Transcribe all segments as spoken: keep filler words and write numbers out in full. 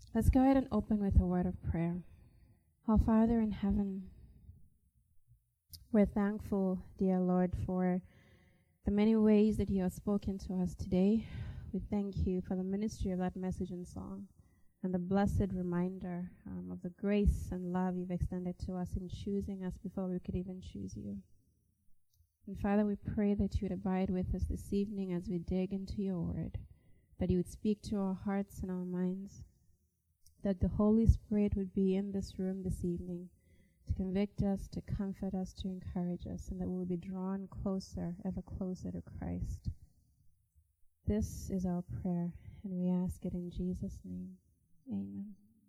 Let's go ahead and open with a word of prayer. Our Father in heaven, we're thankful, dear Lord, for the many ways that you have spoken to us today. We thank you for the ministry of that message and song and the blessed reminder um, of the grace and love you've extended to us in choosing us before we could even choose you. And Father, we pray that you would abide with us this evening as we dig into your word, that you would speak to our hearts and our minds, that the Holy Spirit would be in this room this evening to convict us, to comfort us, to encourage us, and that we will be drawn closer, ever closer to Christ. This is our prayer, and we ask it in Jesus' name. Amen.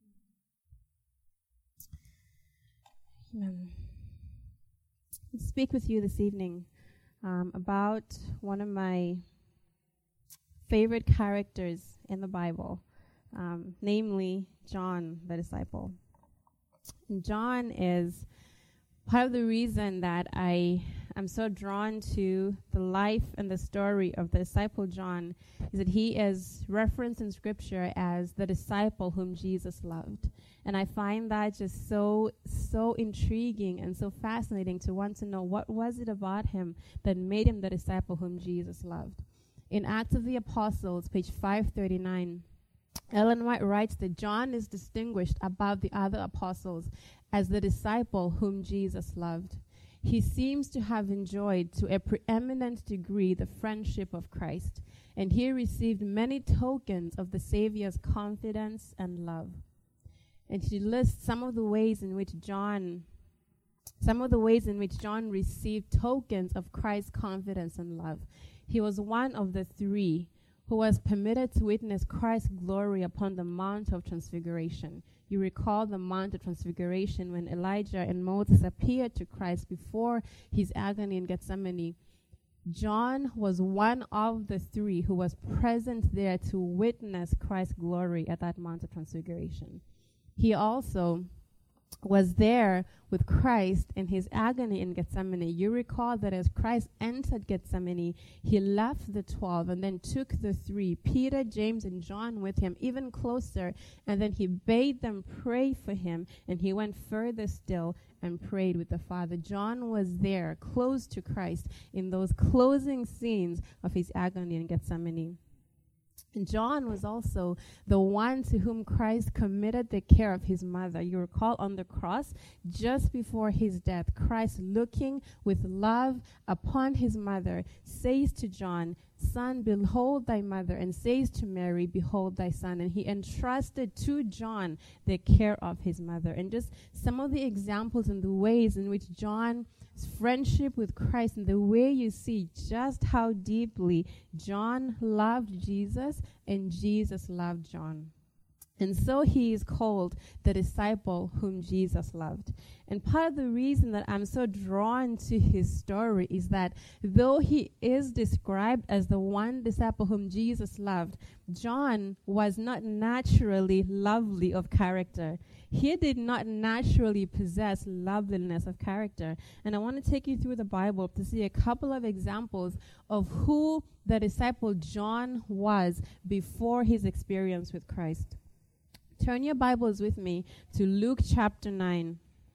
Amen. I'll speak with you this evening um, about one of my favorite characters in the Bible, um, namely John the disciple. And John is part of the reason that I am so drawn to the life and the story of the disciple John is that he is referenced in Scripture as the disciple whom Jesus loved. And I find that just so, so intriguing and so fascinating to want to know what was it about him that made him the disciple whom Jesus loved. In Acts of the Apostles, page five thirty-nine, Ellen White writes that John is distinguished above the other apostles as the disciple whom Jesus loved. He seems to have enjoyed to a preeminent degree the friendship of Christ, and he received many tokens of the Savior's confidence and love. And she lists some of the ways in which John, some of the ways in which John received tokens of Christ's confidence and love. He was one of the three who was permitted to witness Christ's glory upon the Mount of Transfiguration. You recall the Mount of Transfiguration when Elijah and Moses appeared to Christ before his agony in Gethsemane. John was one of the three who was present there to witness Christ's glory at that Mount of Transfiguration. He also was there with Christ in his agony in Gethsemane. You recall that as Christ entered Gethsemane, he left the twelve and then took the three, Peter, James, and John, with him even closer, and then he bade them pray for him, and he went further still and prayed with the Father. John was there, close to Christ, in those closing scenes of his agony in Gethsemane. And John was also the one to whom Christ committed the care of his mother. You recall on the cross, just before his death, Christ, looking with love upon his mother, says to John, "Son, behold thy mother," and says to Mary, "Behold thy son." And he entrusted to John the care of his mother. And just some of the examples and the ways in which John's friendship with Christ, and the way you see just how deeply John loved Jesus and Jesus loved John. And so he is called the disciple whom Jesus loved. And part of the reason that I'm so drawn to his story is that though he is described as the one disciple whom Jesus loved, John was not naturally lovely of character. He did not naturally possess loveliness of character. And I want to take you through the Bible to see a couple of examples of who the disciple John was before his experience with Christ. Turn your Bibles with me to Luke chapter nine.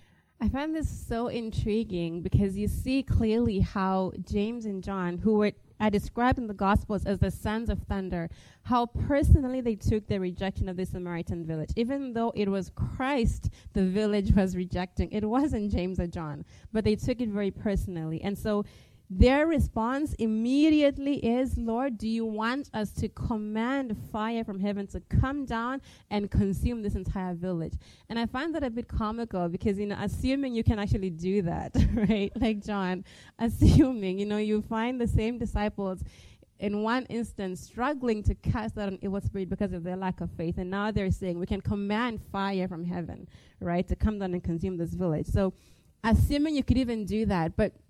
I find this so intriguing because you see clearly how James and John, who were are described in the Gospels as the sons of thunder, how personally they took the rejection of the Samaritan village. Even though it was Christ the village was rejecting, it wasn't James or John, but they took it very personally. And so their response immediately is, "Lord, do you want us to command fire from heaven to come down and consume this entire village?" And I find that a bit comical because, you know, assuming you can actually do that, right? Like John, assuming, you know, you find the same disciples in one instance struggling to cast out an evil spirit because of their lack of faith. And now they're saying we can command fire from heaven, right, to come down and consume this village. So assuming you could even do that, but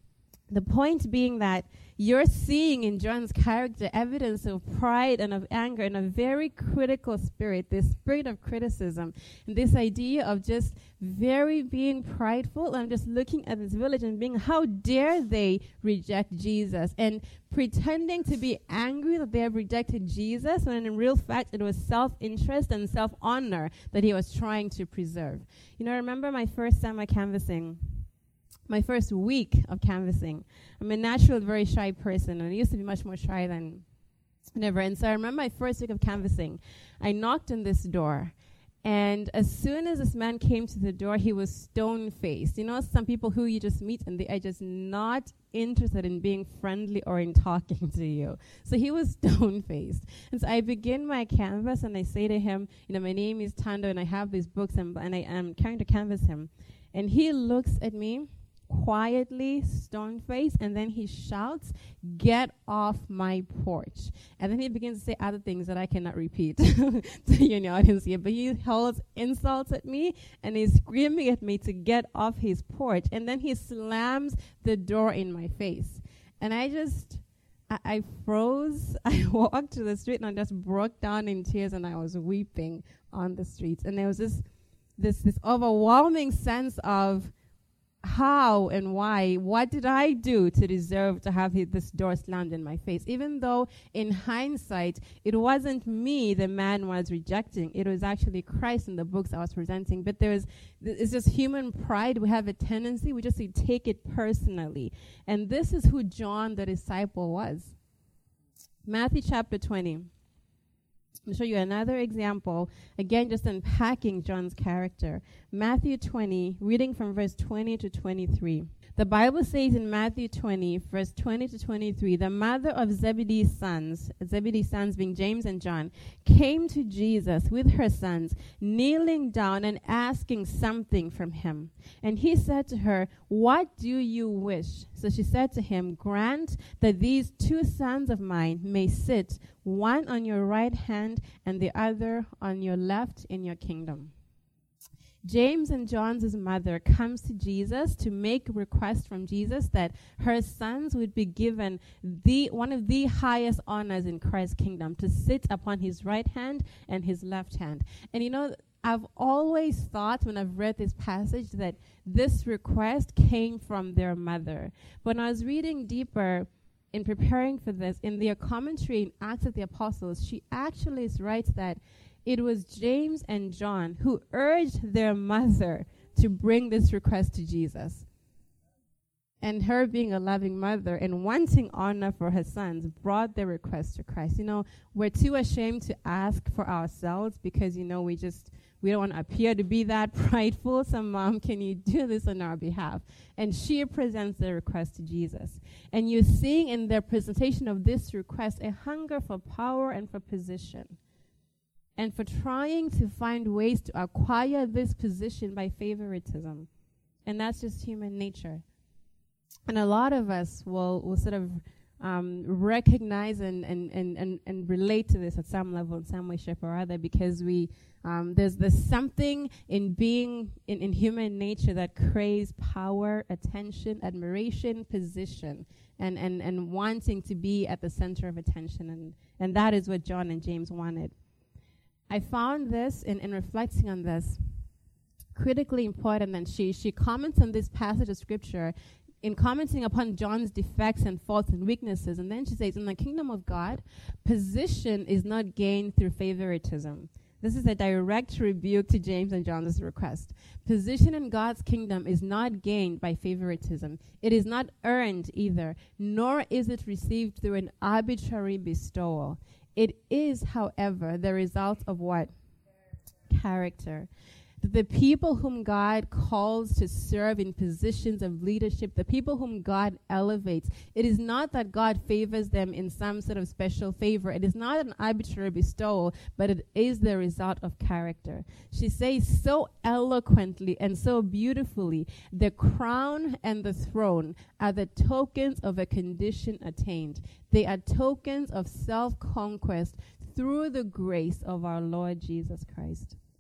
The point being that you're seeing in John's character evidence of pride and of anger and a very critical spirit, this spirit of criticism, and this idea of just very being prideful and just looking at this village and being, how dare they reject Jesus, and pretending to be angry that they have rejected Jesus, when in real fact it was self-interest and self-honor that he was trying to preserve. You know, I remember my first summer canvassing. My first week of canvassing. I'm a natural, very shy person, and I used to be much more shy than ever. And so I remember my first week of canvassing. I knocked on this door, and as soon as this man came to the door, he was stone-faced. You know, some people who you just meet and they are just not interested in being friendly or in talking to you. So he was stone-faced. And so I begin my canvas, and I say to him, you know, my name is Tando, and I have these books, and, and I am trying to canvass him. And he looks at me quietly, stone-faced, and then he shouts, "Get off my porch." And then he begins to say other things that I cannot repeat to you in the audience here. But he hurls insults at me, and he's screaming at me to get off his porch. And then he slams the door in my face. And I just, I, I froze. I walked to the street, and I just broke down in tears, and I was weeping on the streets. And there was this, this, this overwhelming sense of, how and why, what did I do to deserve to have his, this door slammed in my face? Even though in hindsight, it wasn't me the man was rejecting. It was actually Christ in the books I was presenting. But there is, th- it's just human pride. We have a tendency, we just take it personally. And this is who John the disciple was. Matthew chapter twenty. I'll show you another example, again, just unpacking John's character. Matthew twenty, reading from verse twenty to twenty-three. The Bible says in Matthew twenty, verse twenty to twenty-three, the mother of Zebedee's sons, Zebedee's sons being James and John, came to Jesus with her sons, kneeling down and asking something from him. And he said to her, "What do you wish?" So she said to him, "Grant that these two sons of mine may sit, one on your right hand and the other on your left in your kingdom." James and John's mother comes to Jesus to make a request from Jesus that her sons would be given the one of the highest honors in Christ's kingdom, to sit upon his right hand and his left hand. And you know, I've always thought when I've read this passage that this request came from their mother. But when I was reading deeper in preparing for this, in their commentary in Acts of the Apostles, she actually writes that it was James and John who urged their mother to bring this request to Jesus. And her, being a loving mother and wanting honor for her sons, brought their request to Christ. You know, we're too ashamed to ask for ourselves because, you know, we just, we don't want to appear to be that prideful. So, Mom, can you do this on our behalf? And she presents the request to Jesus. And you're seeing in their presentation of this request a hunger for power and for position, and for trying to find ways to acquire this position by favoritism. And that's just human nature. And a lot of us will, will sort of um, recognize and, and, and, and, and relate to this at some level, in some way, shape, or other, because we um, there's there's something in being in, in human nature that craves power, attention, admiration, position, and, and, and wanting to be at the center of attention. And, and that is what John and James wanted. I found this in, in reflecting on this critically important, and she, she comments on this passage of scripture in commenting upon John's defects and faults and weaknesses. And then she says, in the kingdom of God, position is not gained through favoritism. This is a direct rebuke to James and John's request. Position in God's kingdom is not gained by favoritism. It is not earned either, nor is it received through an arbitrary bestowal. It is, however, the result of what? Character. The people whom God calls to serve in positions of leadership, the people whom God elevates, it is not that God favors them in some sort of special favor. It is not an arbitrary bestowal, but it is the result of character. She says so eloquently and so beautifully, the crown and the throne are the tokens of a condition attained. They are tokens of self-conquest through the grace of our Lord Jesus Christ.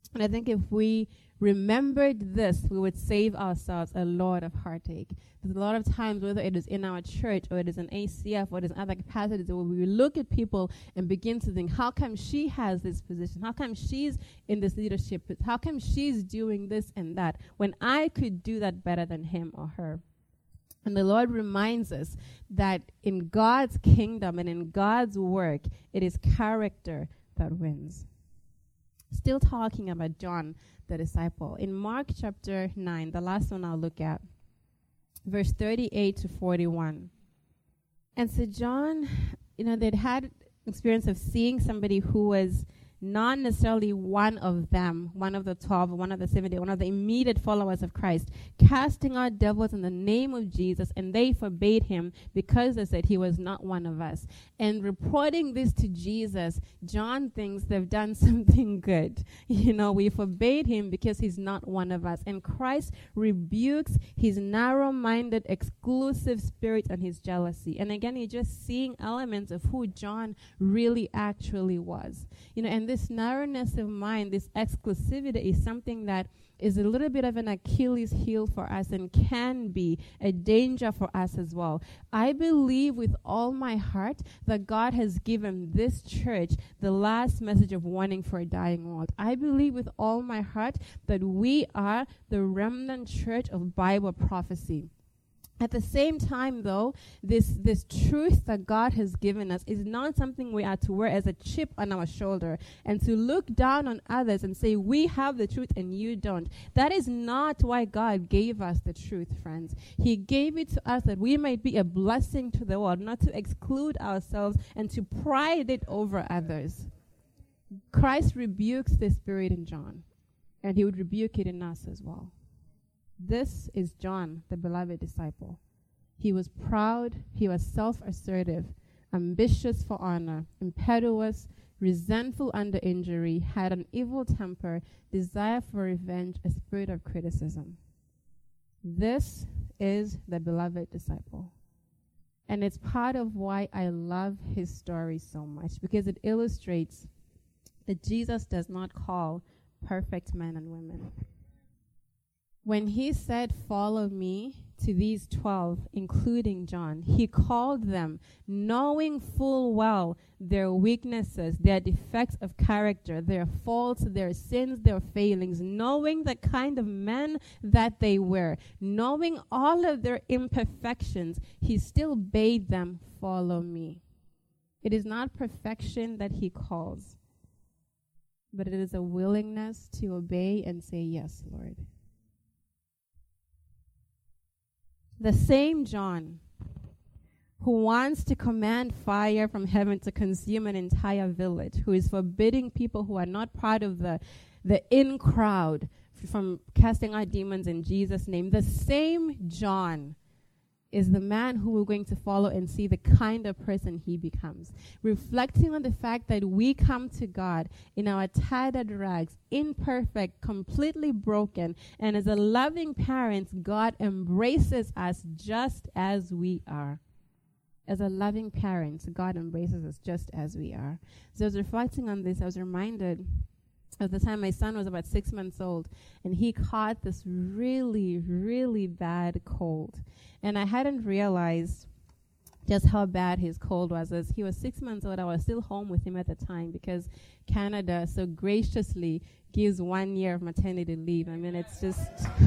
And I think if we remembered this, we would save ourselves a lot of heartache. There's a lot of times, whether it is in our church or it is in A C F or it is in other capacities, where we look at people and begin to think, how come she has this position? How come she's in this leadership? How come she's doing this and that when I could do that better than him or her? And the Lord reminds us that in God's kingdom and in God's work, it is character that wins. Still talking about John the disciple. In Mark chapter nine, the last one I'll look at, verse thirty-eight to forty-one. And so John, you know, they'd had experience of seeing somebody who was not necessarily one of them, one of the twelve, one of the seventy, one of the immediate followers of Christ, casting out devils in the name of Jesus, and they forbade him because they said he was not one of us. And reporting this to Jesus, John thinks they've done something good. You know, we forbade him because he's not one of us. And Christ rebukes his narrow-minded, exclusive spirit and his jealousy. And again, you're just seeing elements of who John really actually was. You know, and this narrowness of mind, this exclusivity is something that is a little bit of an Achilles heel for us and can be a danger for us as well. I believe with all my heart that God has given this church the last message of warning for a dying world. I believe with all my heart that we are the remnant church of Bible prophecy. At the same time, though, this, this truth that God has given us is not something we are to wear as a chip on our shoulder and to look down on others and say, we have the truth and you don't. That is not why God gave us the truth, friends. He gave it to us that we might be a blessing to the world, not to exclude ourselves and to pride it over others. Christ rebukes this spirit in John, and he would rebuke it in us as well. This is John, the beloved disciple. He was proud, he was self-assertive, ambitious for honor, impetuous, resentful under injury, had an evil temper, desire for revenge, a spirit of criticism. This is the beloved disciple. And it's part of why I love his story so much, because it illustrates that Jesus does not call perfect men and women. When he said, follow me, to these twelve, including John, he called them knowing full well their weaknesses, their defects of character, their faults, their sins, their failings, knowing the kind of men that they were, knowing all of their imperfections, he still bade them follow me. It is not perfection that he calls, but it is a willingness to obey and say, yes, Lord. The same John who wants to command fire from heaven to consume an entire village, who is forbidding people who are not part of the, the in crowd f- from casting out demons in Jesus' name, the same John is the man who we're going to follow and see the kind of person he becomes. Reflecting on the fact that we come to God in our tattered rags, imperfect, completely broken, and as a loving parent, God embraces us just as we are. As a loving parent, God embraces us just as we are. So I was reflecting on this, I was reminded of the time my son was about six months old, and he caught this really, really bad cold. And I hadn't realized just how bad his cold was. As he was six months old, I was still home with him at the time because Canada so graciously gives one year of maternity leave. I mean, it's just...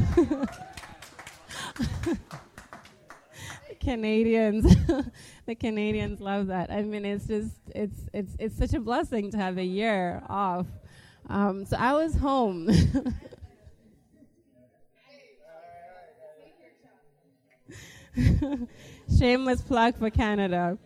Canadians, the Canadians love that. I mean, it's just, it's it's it's such a blessing to have a year off. Um, so I was home. Shameless plug for Canada.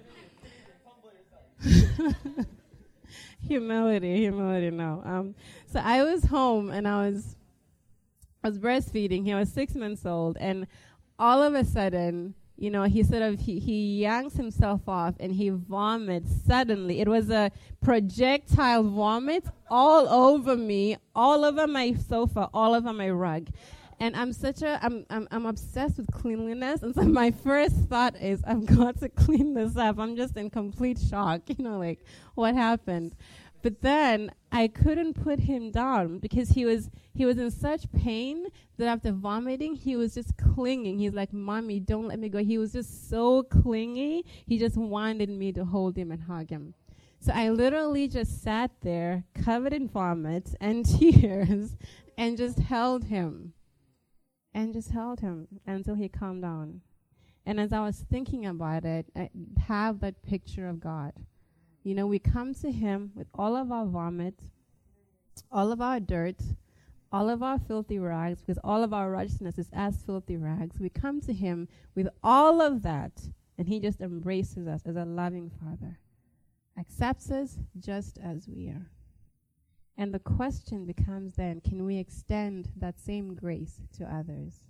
humility, humility, no. Um, so I was home and I was, I was breastfeeding. He was six months old, and all of a sudden, you know, he sort of, he, he yanks himself off and he vomits suddenly. It was a projectile vomit all over me, all over my sofa, all over my rug. And I'm such a, I'm, I'm, I'm obsessed with cleanliness. And so my first thought is, I've got to clean this up. I'm just in complete shock, you know, like, what happened? But then I couldn't put him down because he was he was in such pain that after vomiting, he was just clinging. He's like, "Mommy, don't let me go." He was just so clingy. He just wanted me to hold him and hug him. So I literally just sat there, covered in vomit and tears, and just held him. And just held him until he calmed down. And as I was thinking about it, I have that picture of God. You know, we come to him with all of our vomit, all of our dirt, all of our filthy rags, because all of our righteousness is as filthy rags. We come to him with all of that, and he just embraces us as a loving Father, accepts us just as we are. And the question becomes then, can we extend that same grace to others?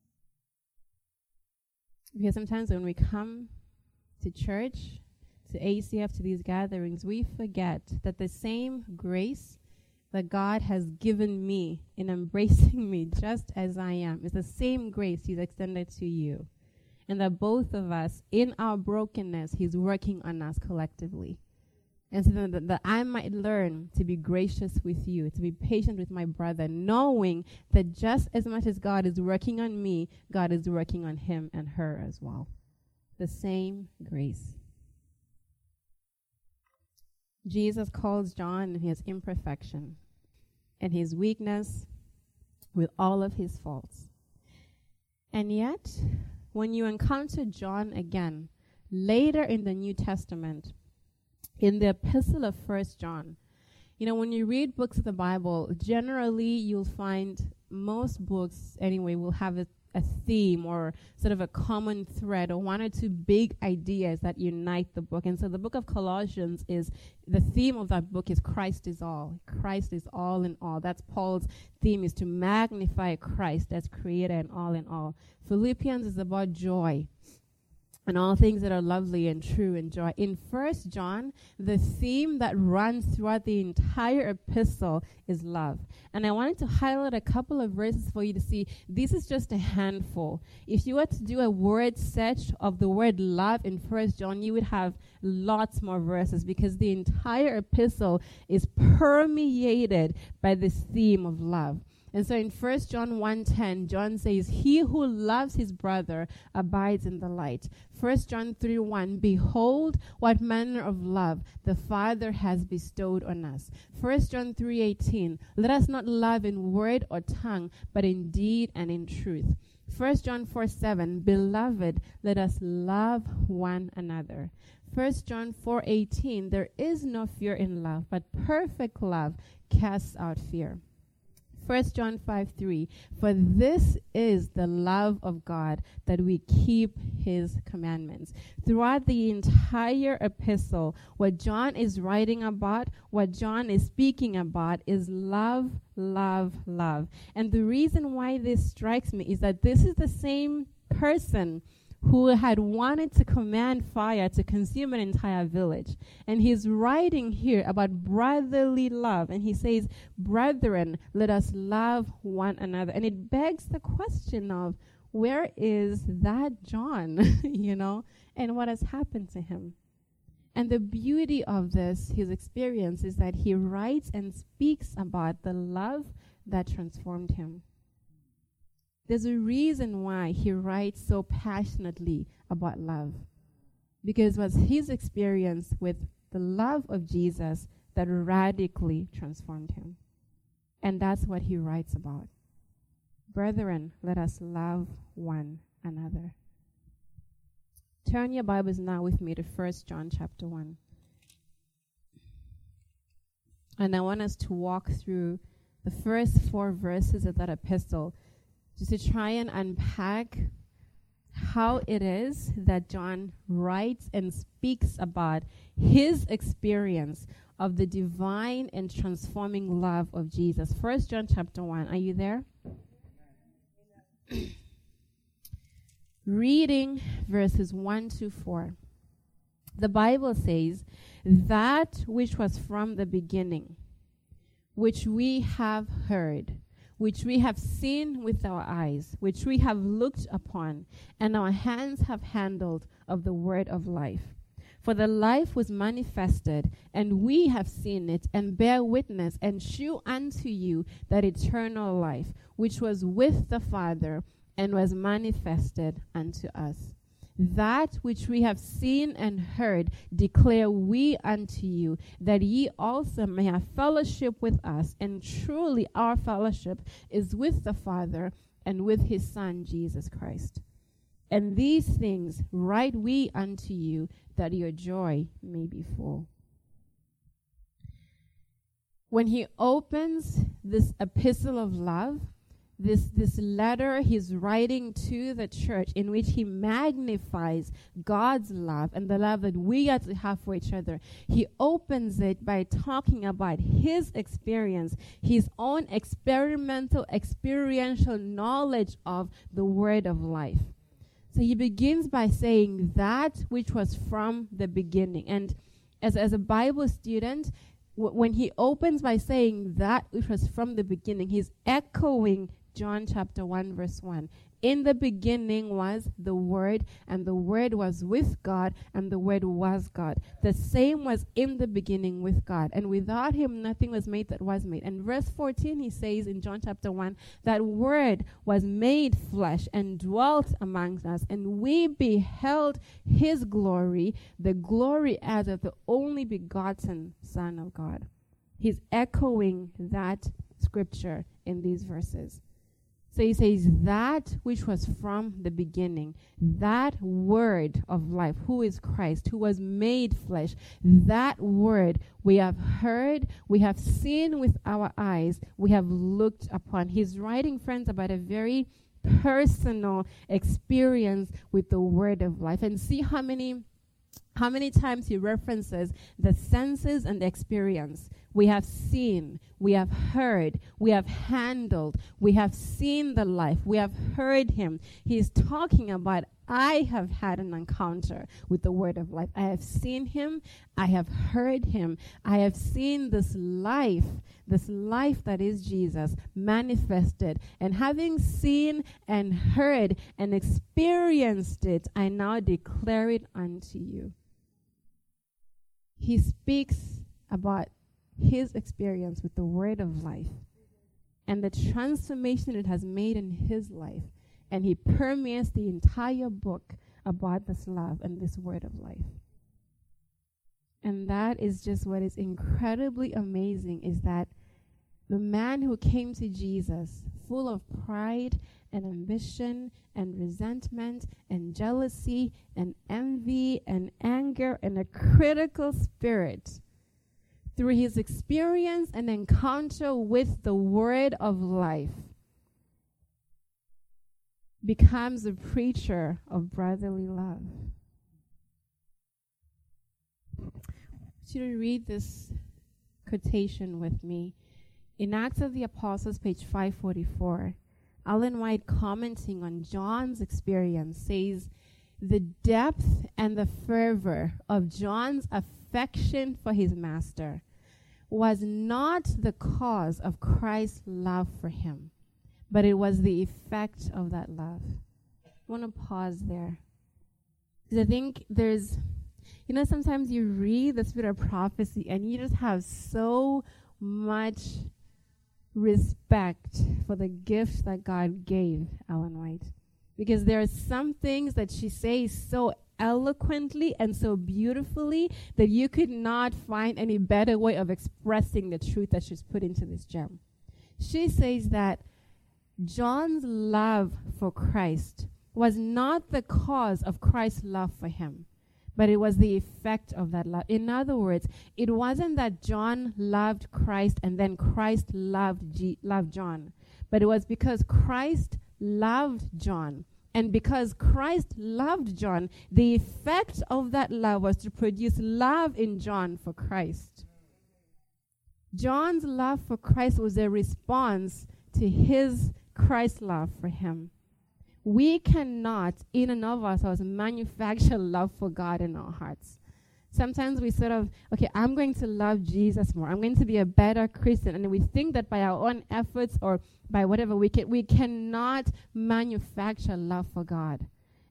Because sometimes when we come to church, to A C F, to these gatherings, we forget that the same grace that God has given me in embracing me just as I am is the same grace he's extended to you. And that both of us, in our brokenness, he's working on us collectively. And so that, that I might learn to be gracious with you, to be patient with my brother, knowing that just as much as God is working on me, God is working on him and her as well. The same grace. Jesus calls John in his imperfection and his weakness with all of his faults. And yet, when you encounter John again, later in the New Testament, in the epistle of First John, you know, when you read books of the Bible, generally you'll find most books, anyway, will have a, a theme or sort of a common thread or one or two big ideas that unite the book. And so the book of Colossians is, the theme of that book is Christ is all. Christ is all in all. That's Paul's theme, is to magnify Christ as creator and all in all. Philippians is about joy and all things that are lovely and true and joy. In First John, the theme that runs throughout the entire epistle is love. And I wanted to highlight a couple of verses for you to see. This is just a handful. If you were to do a word search of the word love in First John, you would have lots more verses because the entire epistle is permeated by this theme of love. And so in First John one ten, John says, "He who loves his brother abides in the light." First John three one, "Behold, what manner of love the Father has bestowed on us." First John three eighteen, "Let us not love in word or tongue, but in deed and in truth." First John four seven, "Beloved, let us love one another." First John four eighteen, "There is no fear in love, but perfect love casts out fear." First John five three, "For this is the love of God, that we keep his commandments." Throughout the entire epistle, what John is writing about, what John is speaking about is love, love, love. And the reason why this strikes me is that this is the same person who had wanted to command fire to consume an entire village. And he's writing here about brotherly love. And he says, "Brethren, let us love one another." And it begs the question of, where is that John, you know, and what has happened to him? And the beauty of this, his experience, is that he writes and speaks about the love that transformed him. There's a reason why he writes so passionately about love. Because it was his experience with the love of Jesus that radically transformed him. And that's what he writes about. Brethren, let us love one another. Turn your Bibles now with me to First John chapter one. And I want us to walk through the first four verses of that epistle, just to try and unpack how it is that John writes and speaks about his experience of the divine and transforming love of Jesus. First John chapter one. Are you there? Reading verses one to four. The Bible says, "That which was from the beginning, which we have heard, which we have seen with our eyes, which we have looked upon, and our hands have handled of the word of life. For the life was manifested, and we have seen it, and bear witness, and shew unto you that eternal life, which was with the Father, and was manifested unto us. That which we have seen and heard declare we unto you, that ye also may have fellowship with us. And truly our fellowship is with the Father and with his Son, Jesus Christ. And these things write we unto you, that your joy may be full. When he opens this epistle of love, This this letter he's writing to the church, in which he magnifies God's love and the love that we are to have for each other, he opens it by talking about his experience, his own experimental, experiential knowledge of the word of life. So he begins by saying that which was from the beginning. And as, as a Bible student, w- when he opens by saying that which was from the beginning, he's echoing John chapter one, verse one. In the beginning was the Word, and the Word was with God, and the Word was God. The same was in the beginning with God, and without him nothing was made that was made. And verse fourteen, he says in John chapter one, that Word was made flesh and dwelt amongst us, and we beheld his glory, the glory as of the only begotten Son of God. He's echoing that scripture in these verses. So he says that which was from the beginning, that word of life, who is Christ, who was made flesh, that word we have heard, we have seen with our eyes, we have looked upon. He's writing, friends, about a very personal experience with the word of life. And see how many How many times he references the senses and the experience. We have seen, we have heard, we have handled, we have seen the life, we have heard him. He's talking about, I have had an encounter with the word of life. I have seen him, I have heard him, I have seen this life, this life that is Jesus manifested. And having seen and heard and experienced it, I now declare it unto you. He speaks about his experience with the word of life and the transformation it has made in his life. And he permeates the entire book about this love and this word of life. And that is just what is incredibly amazing, is that the man who came to Jesus full of pride and ambition and resentment and jealousy and envy and anger and a critical spirit, through his experience and encounter with the word of life, becomes a preacher of brotherly love. I want you to read this quotation with me. In Acts of the Apostles, page five forty-four, Ellen White, commenting on John's experience, says, the depth and the fervor of John's affection for his master was not the cause of Christ's love for him, but it was the effect of that love. I want to pause there, because I think there's, you know, sometimes you read the spirit of prophecy and you just have so much respect for the gift that God gave Ellen White, because there are some things that she says so eloquently and so beautifully that you could not find any better way of expressing the truth that she's put into this gem. She says that John's love for Christ was not the cause of Christ's love for him, but it was the effect of that love. In other words, it wasn't that John loved Christ and then Christ loved G- loved John, but it was because Christ loved John. And because Christ loved John, the effect of that love was to produce love in John for Christ. John's love for Christ was a response to his Christ love for him. We cannot, in and of ourselves, manufacture love for God in our hearts. Sometimes we sort of, okay, I'm going to love Jesus more. I'm going to be a better Christian. And we think that by our own efforts or by whatever we can, we cannot manufacture love for God.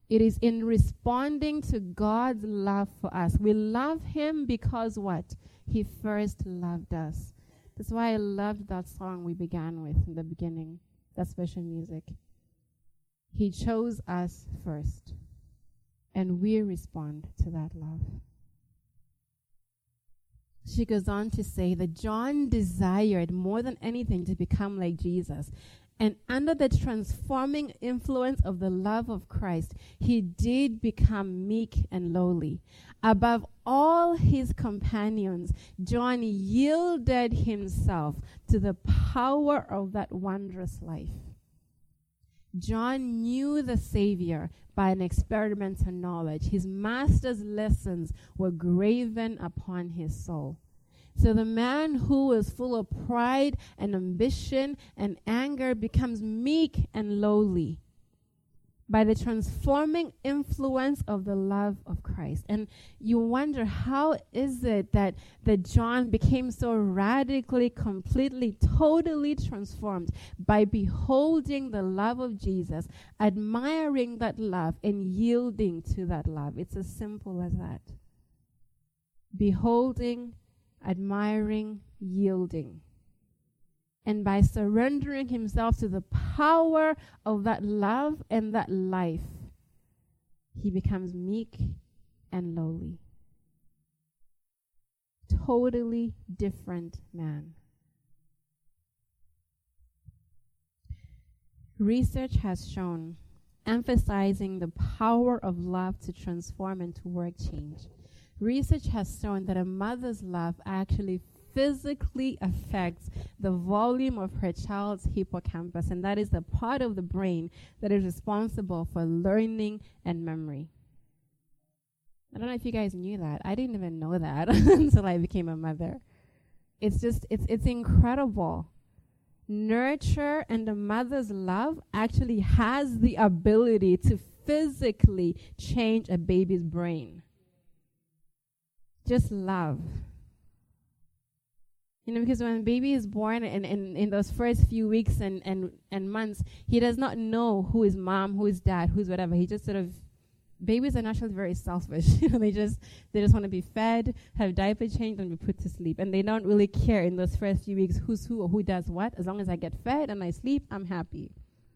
It is in responding to God's love for us. We love him because what? He first loved us. That's why I loved that song we began with in the beginning, that special music. He chose us first, and we respond to that love. She goes on to say that John desired more than anything to become like Jesus. And under the transforming influence of the love of Christ, he did become meek and lowly. Above all his companions, John yielded himself to the power of that wondrous life. John knew the Savior by an experimental knowledge. His master's lessons were graven upon his soul. So the man who is full of pride and ambition and anger becomes meek and lowly by the transforming influence of the love of Christ. And you wonder, how is it that, that John became so radically, completely, totally transformed by beholding the love of Jesus, admiring that love, and yielding to that love? It's as simple as that. Beholding, admiring, yielding. And by surrendering himself to the power of that love and that life, he becomes meek and lowly. Totally different man. Research has shown, emphasizing the power of love to transform and to work change. Research has shown that a mother's love actually physically affects the volume of her child's hippocampus, and that is the part of the brain that is responsible for learning and memory. I don't know if you guys knew that. I didn't even know that until I became a mother. It's just, it's it's incredible. Nurture and the mother's love actually has the ability to physically change a baby's brain. Just love. You know, because when a baby is born and, and in those first few weeks and, and, and months, he does not know who is mom, who is dad, who's whatever. He just sort of, babies are naturally very selfish. You know, they just they just want to be fed, have diaper changed, and be put to sleep. And they don't really care in those first few weeks who's who or who does what. As long as I get fed and I sleep, I'm happy.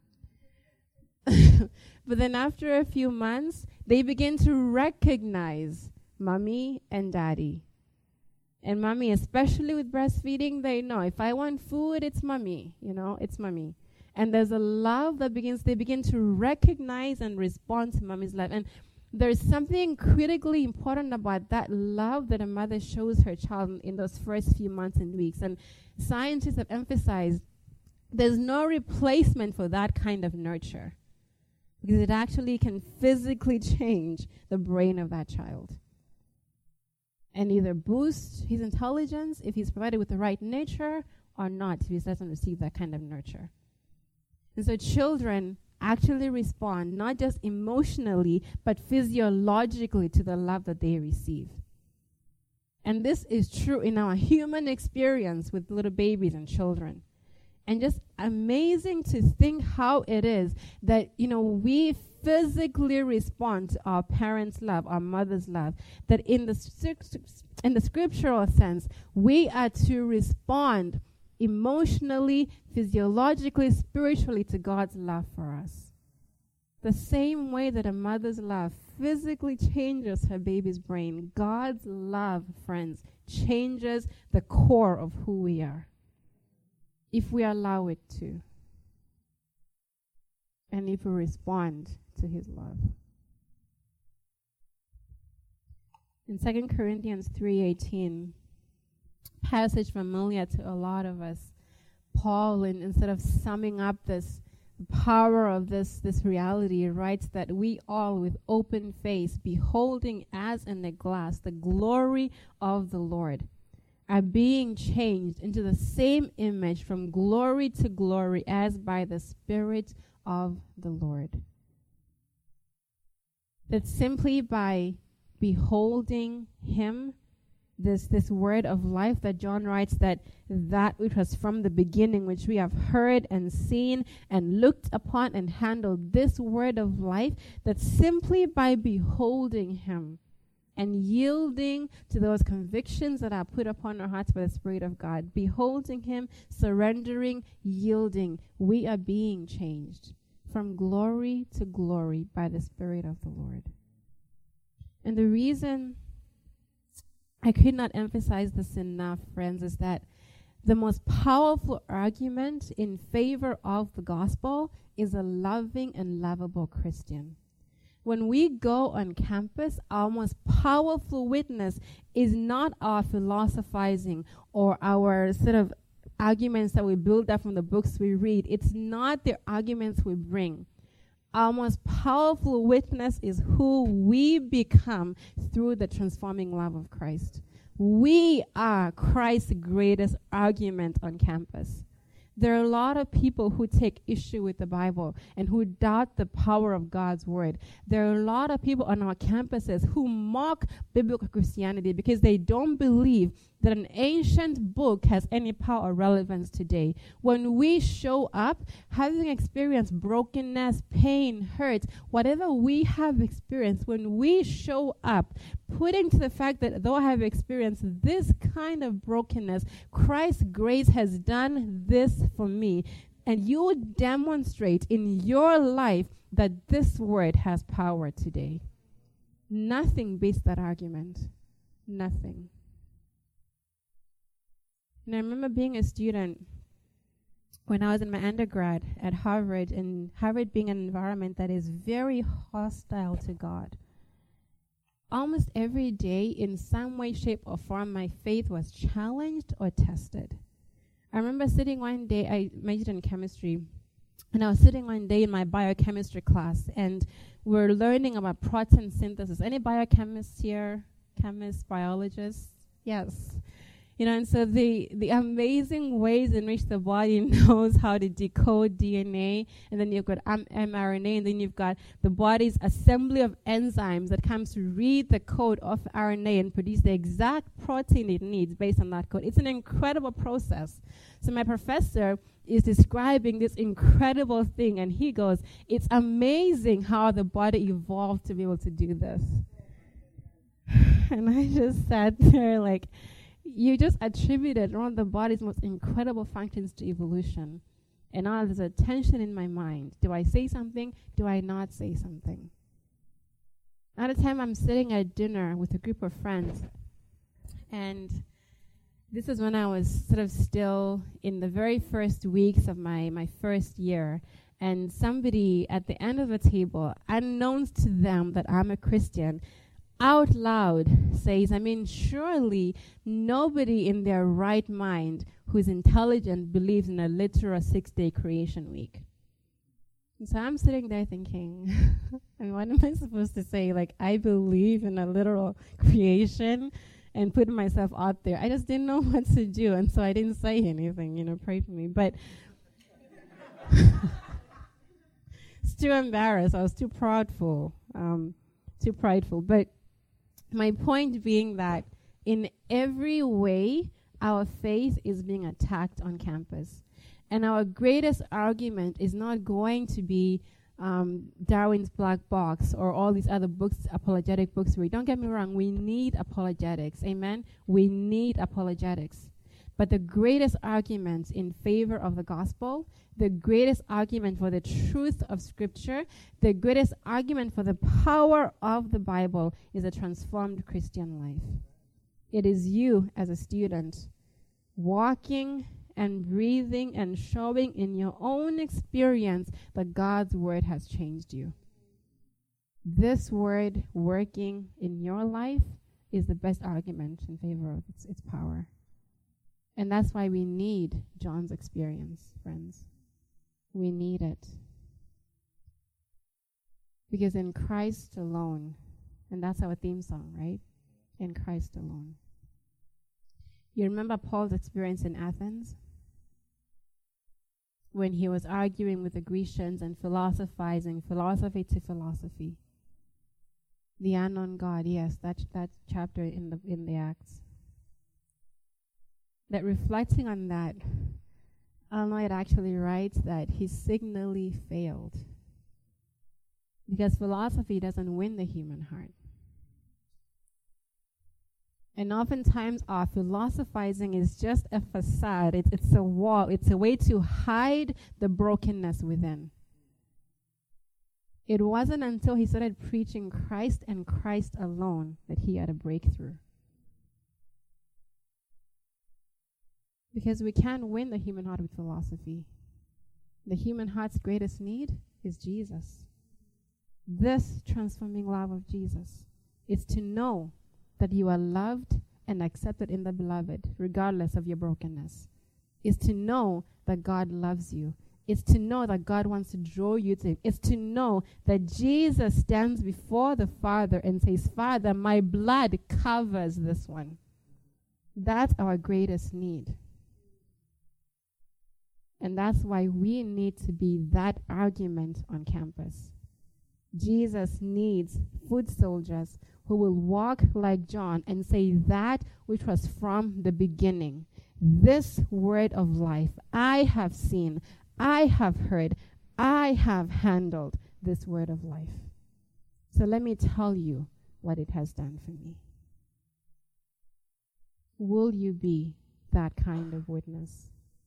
But then after a few months, they begin to recognize mommy and daddy. And mommy, especially with breastfeeding, they know if I want food, it's mommy, you know, it's mommy. And there's a love that begins, they begin to recognize and respond to mommy's love. And there's something critically important about that love that a mother shows her child in, in those first few months and weeks. And scientists have emphasized there's no replacement for that kind of nurture, because it actually can physically change the brain of that child and either boost his intelligence if he's provided with the right nature, or not if he doesn't receive that kind of nurture. And so children actually respond not just emotionally, but physiologically to the love that they receive. And this is true in our human experience with little babies and children. And just amazing to think how it is that, you know, we physically respond to our parents' love, our mother's love, that in the in the scriptural sense, we are to respond emotionally, physiologically, spiritually to God's love for us. The same way that a mother's love physically changes her baby's brain, God's love, friends, changes the core of who we are, if we allow it to, and if we respond to his love. In Second Corinthians three eighteen, passage familiar to a lot of us, Paul, in, instead of summing up this power of this, this reality, writes that we all with open face, beholding as in a glass the glory of the Lord, are being changed into the same image from glory to glory as by the Spirit of the Lord. That simply by beholding him, this this word of life that John writes, that that which was from the beginning, which we have heard and seen and looked upon and handled, this word of life, that simply by beholding him and yielding to those convictions that are put upon our hearts by the Spirit of God, beholding him, surrendering, yielding, we are being changed from glory to glory by the Spirit of the Lord. And the reason I could not emphasize this enough, friends, is that the most powerful argument in favor of the gospel is a loving and lovable Christian. When we go on campus, our most powerful witness is not our philosophizing or our sort of arguments that we build up from the books we read. It's not the arguments we bring. Our most powerful witness is who we become through the transforming love of Christ. We are Christ's greatest argument on campus. There are a lot of people who take issue with the Bible and who doubt the power of God's word. There are a lot of people on our campuses who mock biblical Christianity because they don't believe that an ancient book has any power or relevance today. When we show up, having experienced brokenness, pain, hurt, whatever we have experienced, when we show up, putting to the fact that though I have experienced this kind of brokenness, Christ's grace has done this for me, and you demonstrate in your life that this word has power today. Nothing beats that argument. Nothing. And I remember being a student when I was in my undergrad at Harvard, and Harvard being an environment that is very hostile to God. Almost every day, in some way, shape, or form, my faith was challenged or tested. I remember sitting one day, I majored in chemistry, and I was sitting one day in my biochemistry class, and we're learning about protein synthesis. Any biochemists here? Chemists, biologists? Yes. You know, and so the, the amazing ways in which the body knows how to decode D N A, and then you've got um, mRNA, and then you've got the body's assembly of enzymes that comes to read the code of R N A and produce the exact protein it needs based on that code. It's an incredible process. So my professor is describing this incredible thing, and he goes, it's amazing how the body evolved to be able to do this. And I just sat there like, you just attributed one of the body's most incredible functions to evolution. And now there's a tension in my mind. Do I say something? Do I not say something? At a time I'm sitting at dinner with a group of friends, and this is when I was sort of still in the very first weeks of my, my first year, and somebody at the end of the table, unknowns to them that I'm a Christian, out loud says, I mean, surely nobody in their right mind who's intelligent believes in a literal six-day creation week. And so I'm sitting there thinking, I mean, what am I supposed to say? Like, I believe in a literal creation and put myself out there. I just didn't know what to do, and so I didn't say anything, you know, pray for me. But it's too embarrassed. I was too prideful, um, too prideful. But my point being that in every way, our faith is being attacked on campus. And our greatest argument is not going to be um, Darwin's Black Box or all these other books, apologetic books. We don't get me wrong, we need apologetics. Amen? We need apologetics. But the greatest argument in favor of the gospel, the greatest argument for the truth of Scripture, the greatest argument for the power of the Bible is a transformed Christian life. It is you as a student walking and breathing and showing in your own experience that God's word has changed you. This word working in your life is the best argument in favor of its, its power. And that's why we need John's experience, friends. We need it. Because in Christ alone, and that's our theme song, right? In Christ alone. You remember Paul's experience in Athens? When he was arguing with the Grecians and philosophizing, philosophy to philosophy. The unknown God, yes, that that chapter in the in the Acts. that reflecting on that, Ellen White actually writes that he signally failed because philosophy doesn't win the human heart. And oftentimes our philosophizing is just a facade. It's, it's a wall. It's a way to hide the brokenness within. It wasn't until he started preaching Christ and Christ alone that he had a breakthrough. Because we can't win the human heart with philosophy. The human heart's greatest need is Jesus. This transforming love of Jesus is to know that you are loved and accepted in the beloved, regardless of your brokenness. Is to know that God loves you. It's to know that God wants to draw you to him. It's to know that Jesus stands before the Father and says, Father, my blood covers this one. That's our greatest need. And that's why we need to be that argument on campus. Jesus needs foot soldiers who will walk like John and say that which was from the beginning. This word of life, I have seen, I have heard, I have handled this word of life. So let me tell you what it has done for me. Will you be that kind of witness?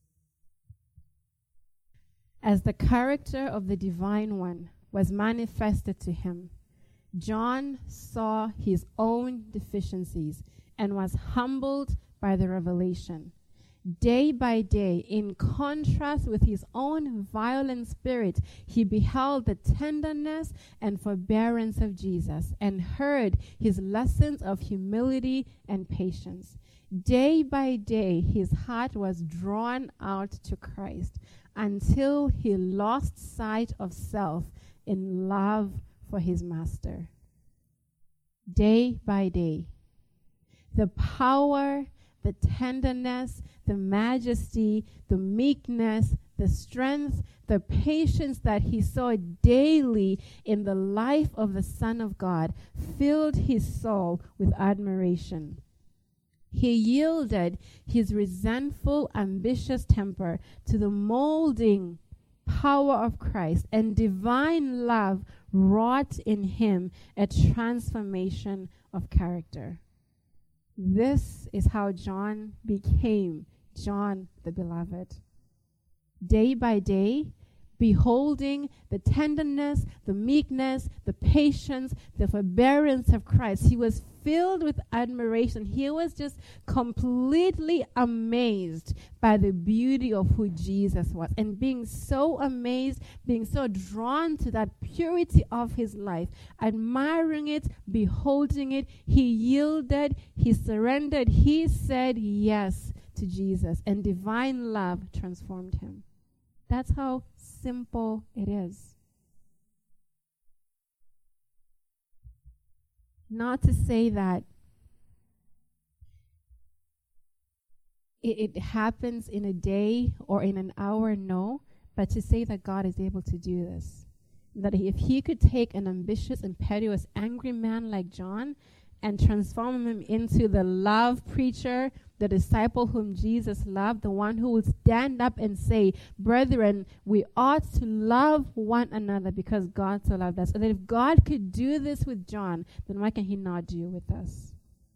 As the character of the Divine One was manifested to him, John saw his own deficiencies and was humbled by the revelation. Day by day, in contrast with his own violent spirit, he beheld the tenderness and forbearance of Jesus and heard his lessons of humility and patience. Day by day, his heart was drawn out to Christ until he lost sight of self in love for his master. Day by day, the power, the tenderness, the majesty, the meekness, the strength, the patience that he saw daily in the life of the Son of God filled his soul with admiration. He yielded his resentful, ambitious temper to the molding power of Christ, and divine love wrought in him a transformation of character. This is how John became John the Beloved. Day by day, beholding the tenderness, the meekness, the patience, the forbearance of Christ, he was filled with admiration. He was just completely amazed by the beauty of who Jesus was. And being so amazed, being so drawn to that purity of his life, admiring it, beholding it, he yielded, he surrendered, he said yes to Jesus, and divine love transformed him. That's how simple it is. Not to say that it, it happens in a day or in an hour, no, but to say that God is able to do this. That if he could take an ambitious, impetuous, angry man like John and transform him into the love preacher, the disciple whom Jesus loved, the one who would stand up and say, brethren, we ought to love one another because God so loved us. And that if God could do this with John, then why can he not do it with us?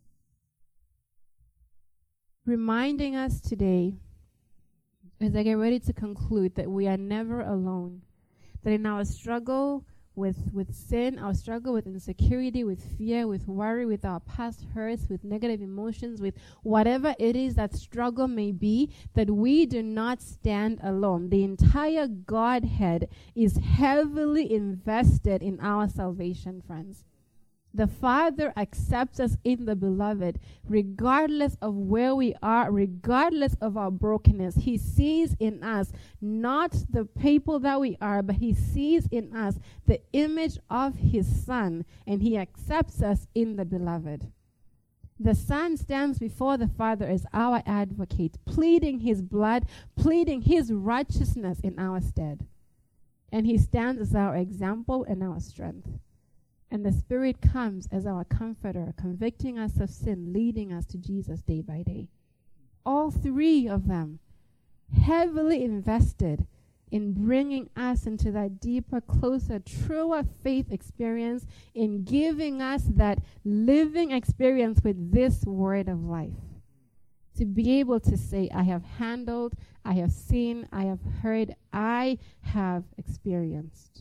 Reminding us today, as I get ready to conclude, that we are never alone. That in our struggle with, with sin, our struggle with insecurity, with fear, with worry, with our past hurts, with negative emotions, with whatever it is that struggle may be, that we do not stand alone. The entire Godhead is heavily invested in our salvation, friends. The Father accepts us in the Beloved, regardless of where we are, regardless of our brokenness. He sees in us not the people that we are, but he sees in us the image of his Son, and he accepts us in the Beloved. The Son stands before the Father as our advocate, pleading his blood, pleading his righteousness in our stead. And he stands as our example and our strength. And the Spirit comes as our comforter, convicting us of sin, leading us to Jesus day by day. all three of them, heavily invested in bringing us into that deeper, closer, truer faith experience, in giving us that living experience with this word of life. To be able to say, I have handled, I have seen, I have heard, I have experienced.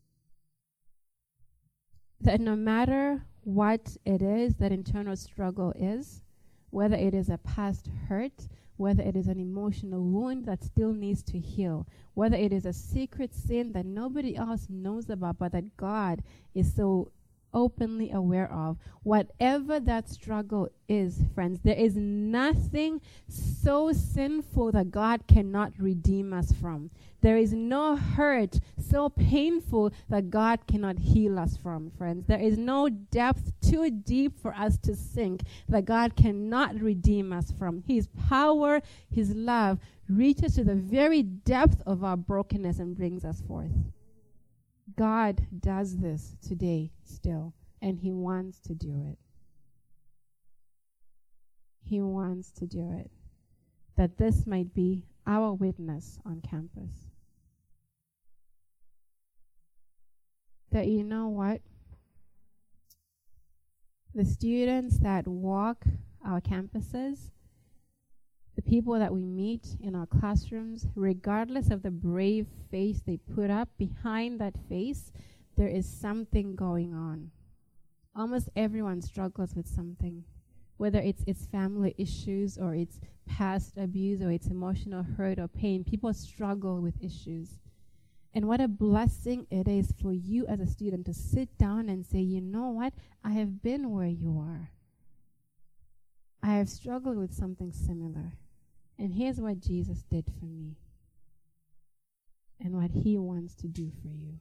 That no matter what it is that internal struggle is, whether it is a past hurt, whether it is an emotional wound that still needs to heal, whether it is a secret sin that nobody else knows about but that God is so openly aware of, whatever that struggle is, friends, there is nothing so sinful that God cannot redeem us from. There is no hurt so painful that God cannot heal us from, friends. There is no depth too deep for us to sink that God cannot redeem us from. His power, His love reaches to the very depth of our brokenness and brings us forth. God does this today still, and He wants to do it. He wants to do it. That this might be our witness on campus. That you know what? The students that walk our campuses, the people that we meet in our classrooms, regardless of the brave face they put up, behind that face, there is something going on. Almost everyone struggles with something, whether it's it's family issues or it's past abuse or it's emotional hurt or pain. People struggle with issues. And what a blessing it is for you as a student to sit down and say, you know what? I have been where you are. I have struggled with something similar. And here's what Jesus did for me and what He wants to do for you.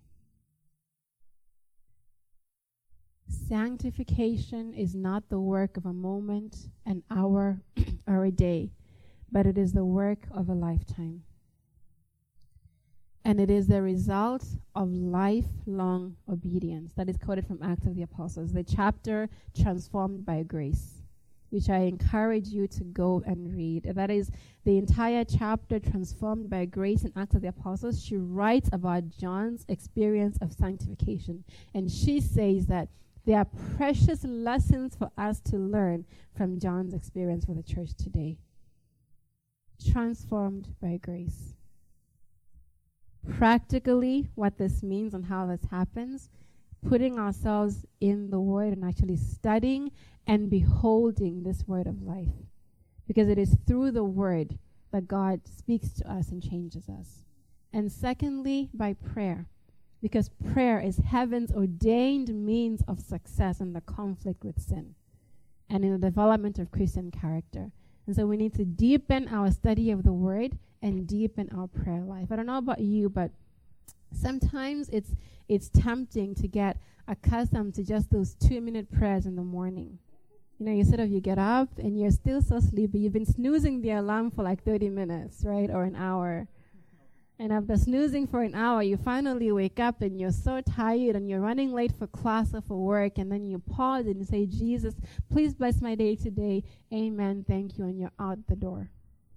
Sanctification is not the work of a moment, an hour, or a day, but it is the work of a lifetime. And it is the result of lifelong obedience. That is quoted from Acts of the Apostles, the chapter Transformed by Grace, which I encourage you to go and read. That is the entire chapter, Transformed by Grace, in Acts of the Apostles. She writes about John's experience of sanctification. And she says that there are precious lessons for us to learn from John's experience for the church today. Transformed by grace. Practically, what this means and how this happens, putting ourselves in the Word and actually studying and beholding this word of life. Because it is through the Word that God speaks to us and changes us. And secondly, by prayer. Because prayer is heaven's ordained means of success in the conflict with sin and in the development of Christian character. And so we need to deepen our study of the Word and deepen our prayer life. I don't know about you, but sometimes it's it's tempting to get accustomed to just those two-minute prayers in the morning. You know, you sort of, you get up and you're still so sleepy. You've been snoozing the alarm for like thirty minutes, right, or an hour. And after snoozing for an hour, you finally wake up and you're so tired and you're running late for class or for work. And then you pause and you say, Jesus, please bless my day today. Amen. Thank you. And you're out the door.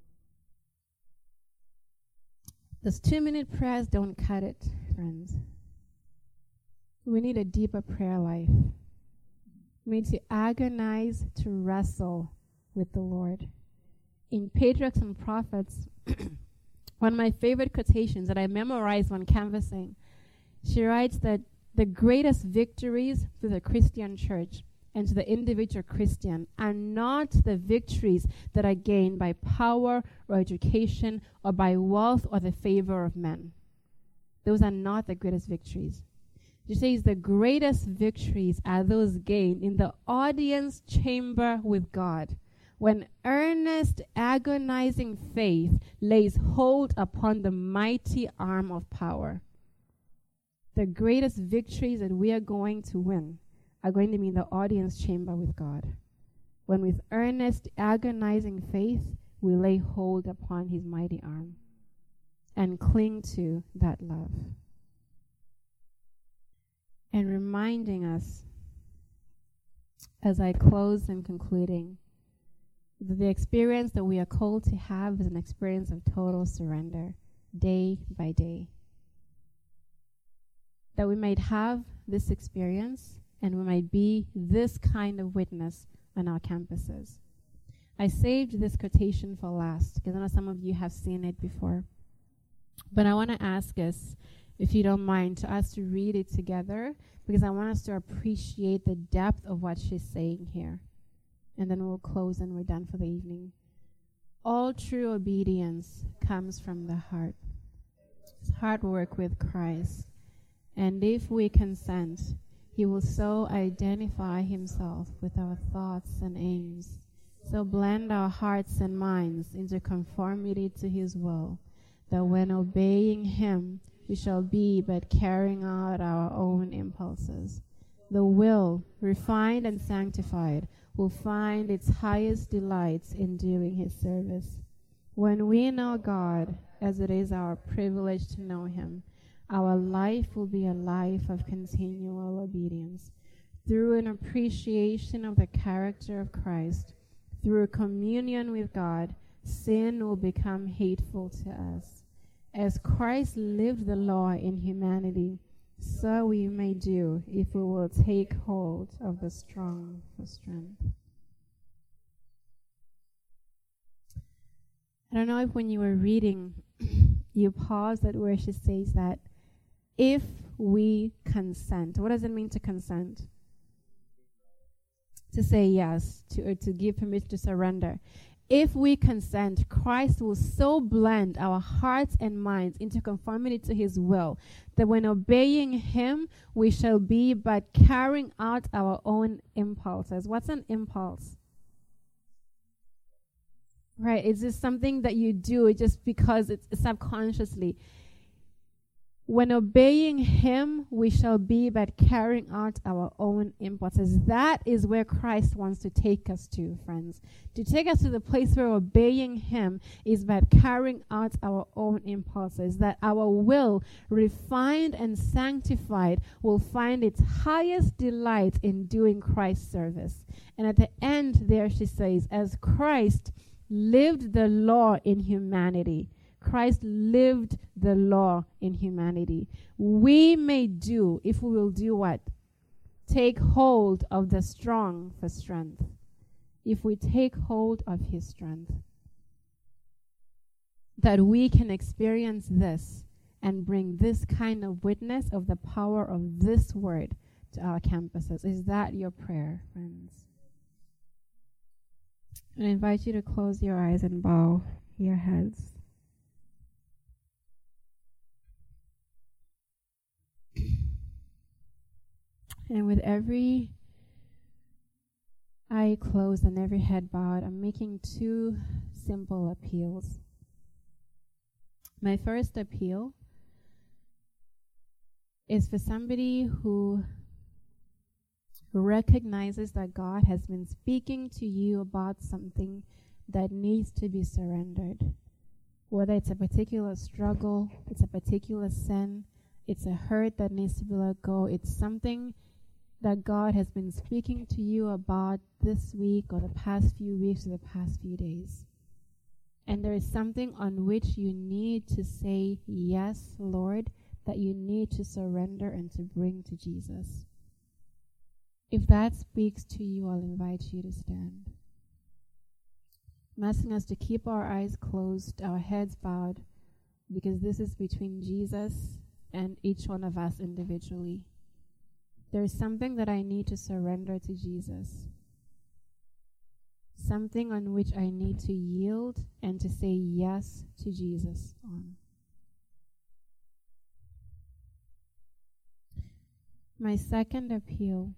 Those two-minute prayers don't cut it, friends. We need a deeper prayer life. We need to agonize, to wrestle with the Lord. In Patriarchs and Prophets, one of my favorite quotations that I memorized when canvassing, she writes that the greatest victories to the Christian church and to the individual Christian are not the victories that are gained by power or education or by wealth or the favor of men. Those are not the greatest victories. She says the greatest victories are those gained in the audience chamber with God, when earnest, agonizing faith lays hold upon the mighty arm of power. The greatest victories that we are going to win are going to be in the audience chamber with God, when with earnest, agonizing faith, we lay hold upon His mighty arm and cling to that love. And reminding us, as I close and concluding, The experience that we are called to have is an experience of total surrender, day by day. That we might have this experience and we might be this kind of witness on our campuses. I saved this quotation for last because I know some of you have seen it before. But I want to ask us, if you don't mind, to us to read it together, because I want us to appreciate the depth of what she's saying here. And then we'll close and we're done for the evening. All true obedience comes from the heart. It's hard work with Christ. And if we consent, he will so identify himself with our thoughts and aims, so blend our hearts and minds into conformity to his will, that when obeying him, we shall be but carrying out our own impulses. The will, refined and sanctified, will find its highest delights in doing his service. When we know God, as it is our privilege to know him, our life will be a life of continual obedience. Through an appreciation of the character of Christ, through communion with God, sin will become hateful to us. As Christ lived the law in humanity, so we may do if we will take hold of the strong for strength. I don't know if when you were reading, you paused at where she says that if we consent. What does it mean to consent? To say yes, to, or to give permission to surrender. If we consent, Christ will so blend our hearts and minds into conformity to his will that when obeying him, we shall be but carrying out our own impulses. What's an impulse? Right, it's just something that you do just because it's subconsciously. When obeying him, we shall be but carrying out our own impulses. That is where Christ wants to take us to, friends. To take us to the place where obeying him is but carrying out our own impulses. That our will, refined and sanctified, will find its highest delight in doing Christ's service. And at the end there she says, as Christ lived the law in humanity, Christ lived the law in humanity. We may do, if we will do what? Take hold of the strong for strength. If we take hold of his strength, that we can experience this and bring this kind of witness of the power of this word to our campuses. Is that your prayer, friends? I invite you to close your eyes and bow your heads. And with every eye closed and every head bowed, I'm making two simple appeals. My first appeal is for somebody who recognizes that God has been speaking to you about something that needs to be surrendered. Whether it's a particular struggle, it's a particular sin, it's a hurt that needs to be let go, it's something that God has been speaking to you about this week or the past few weeks or the past few days. And there is something on which you need to say, yes, Lord, that you need to surrender and to bring to Jesus. If that speaks to you, I'll invite you to stand. I'm asking us to keep our eyes closed, our heads bowed, because this is between Jesus and each one of us individually. There's something that I need to surrender to Jesus. Something on which I need to yield and to say yes to Jesus on. My second appeal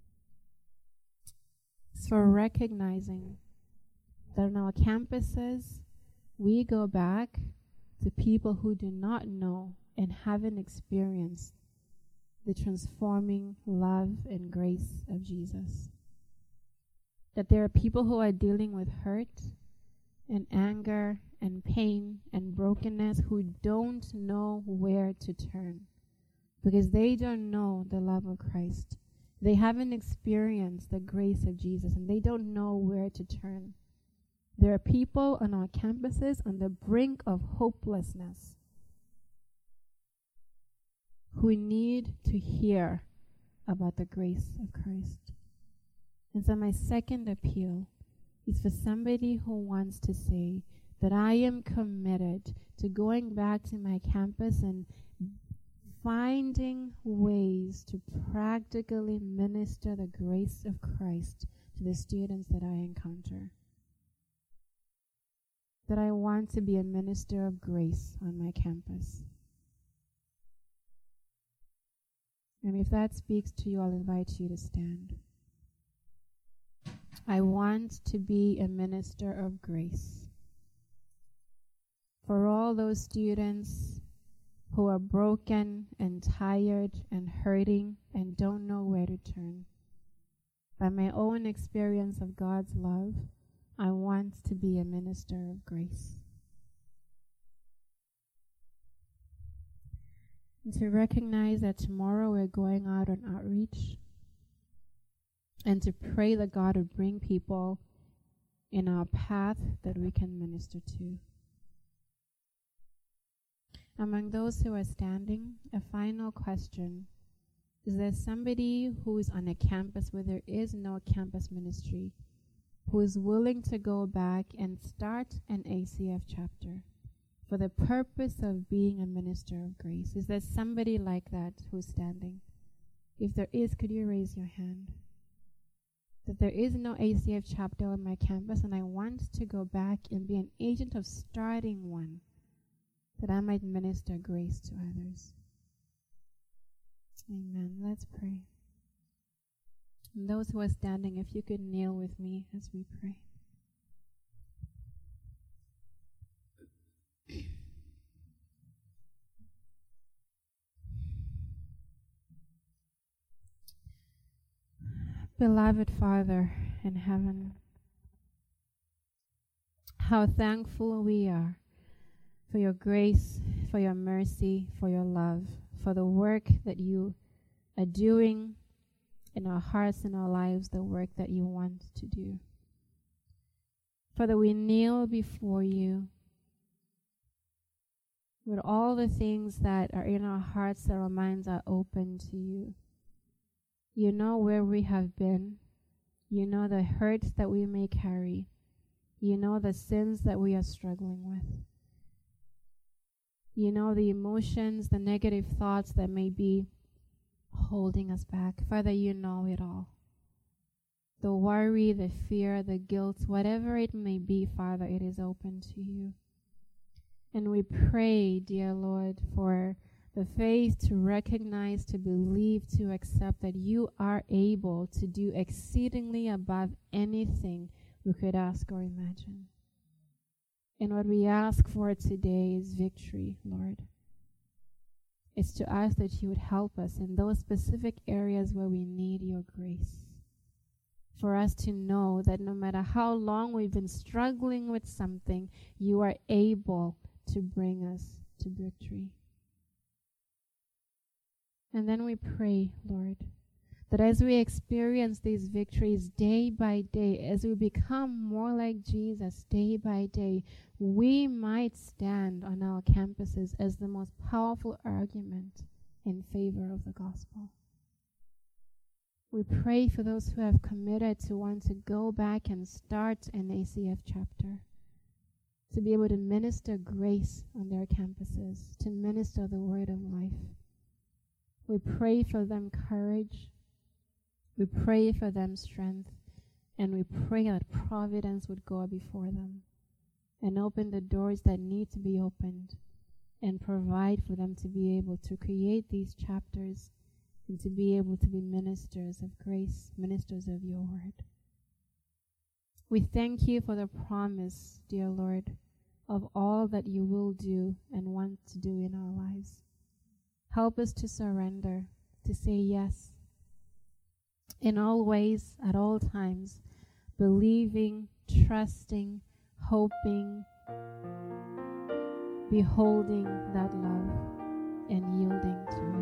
is for recognizing that on our campuses, we go back to people who do not know and haven't experienced the transforming love and grace of Jesus. That there are people who are dealing with hurt and anger and pain and brokenness who don't know where to turn because they don't know the love of Christ. They haven't experienced the grace of Jesus and they don't know where to turn. There are people on our campuses on the brink of hopelessness who need to hear about the grace of Christ. And so my second appeal is for somebody who wants to say that I am committed to going back to my campus and finding ways to practically minister the grace of Christ to the students that I encounter. That I want to be a minister of grace on my campus. And if that speaks to you, I'll invite you to stand. I want to be a minister of grace for all those students who are broken and tired and hurting and don't know where to turn. By my own experience of God's love, I want to be a minister of grace. And to recognize that tomorrow we're going out on outreach, and to pray that God would bring people in our path that we can minister to. Among those who are standing, a final question. Is there somebody who is on a campus where there is no campus ministry, who is willing to go back and start an A C F chapter for the purpose of being a minister of grace? Is there somebody like that who's standing? If there is, could you raise your hand? That there is no A C F chapter on my campus, and I want to go back and be an agent of starting one, that I might minister grace to others. Amen. Let's pray. And those who are standing, if you could kneel with me as we pray. Beloved Father in heaven, how thankful we are for your grace, for your mercy, for your love, for the work that you are doing in our hearts and our lives, the work that you want to do. Father, we kneel before you with all the things that are in our hearts, that our minds are open to you. You know where we have been. You know the hurts that we may carry. You know the sins that we are struggling with. You know the emotions, the negative thoughts that may be holding us back. Father, you know it all. The worry, the fear, the guilt, whatever it may be, Father, it is open to you. And we pray, dear Lord, for the faith to recognize, to believe, to accept that you are able to do exceedingly above anything we could ask or imagine. And what we ask for today is victory, Lord. It's to ask that you would help us in those specific areas where we need your grace. For us to know that no matter how long we've been struggling with something, you are able to bring us to victory. And then we pray, Lord, that as we experience these victories day by day, as we become more like Jesus day by day, we might stand on our campuses as the most powerful argument in favor of the gospel. We pray for those who have committed to want to go back and start an A C F chapter, to be able to minister grace on their campuses, to minister the word of life. We pray for them courage. We pray for them strength. And we pray that providence would go before them and open the doors that need to be opened and provide for them to be able to create these chapters and to be able to be ministers of grace, ministers of your word. We thank you for the promise, dear Lord, of all that you will do and want to do in our lives. Help us to surrender, to say yes, in all ways, at all times, believing, trusting, hoping, beholding that love and yielding to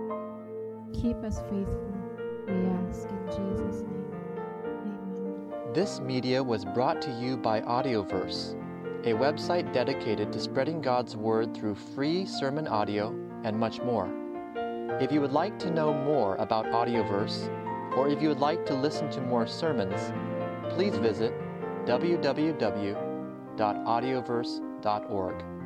it. Keep us faithful, we ask in Jesus' name. Amen. This media was brought to you by Audioverse, a website dedicated to spreading God's Word through free sermon audio and much more. If you would like to know more about Audioverse, or if you would like to listen to more sermons, please visit w w w dot audioverse dot org.